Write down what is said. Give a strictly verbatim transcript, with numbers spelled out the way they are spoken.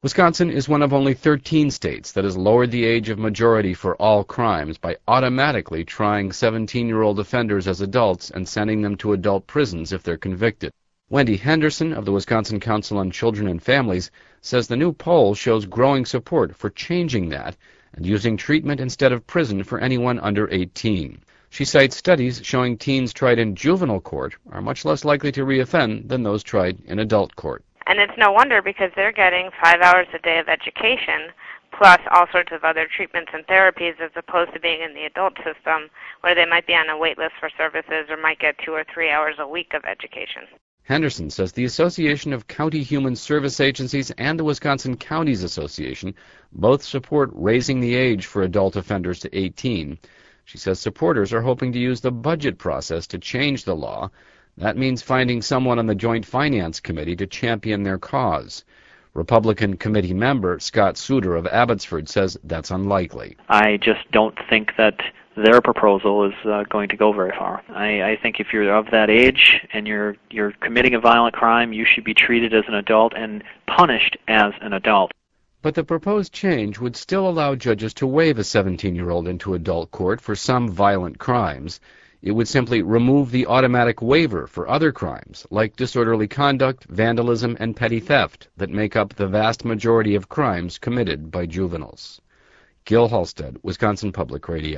Wisconsin is one of only thirteen states that has lowered the age of majority for all crimes by automatically trying seventeen-year-old offenders as adults and sending them to adult prisons if they're convicted. Wendy Henderson of the Wisconsin Council on Children and Families says the new poll shows growing support for changing that and using treatment instead of prison for anyone under eighteen. She cites studies showing teens tried in juvenile court are much less likely to reoffend than those tried in adult court. And it's no wonder, because they're getting five hours a day of education, plus all sorts of other treatments and therapies, as opposed to being in the adult system, where they might be on a wait list for services or might get two or three hours a week of education. Henderson says the Association of County Human Service Agencies and the Wisconsin Counties Association both support raising the age for adult offenders to eighteen. She says supporters are hoping to use the budget process to change the law. That means finding someone on the Joint Finance Committee to champion their cause. Republican committee member Scott Souter of Abbotsford says that's unlikely. I just don't think that their proposal is uh, going to go very far. I, I think if you're of that age and you're you're committing a violent crime, you should be treated as an adult and punished as an adult. But the proposed change would still allow judges to waive a seventeen-year-old into adult court for some violent crimes. It would simply remove the automatic waiver for other crimes, like disorderly conduct, vandalism, and petty theft, that make up the vast majority of crimes committed by juveniles. Gil Halstead, Wisconsin Public Radio.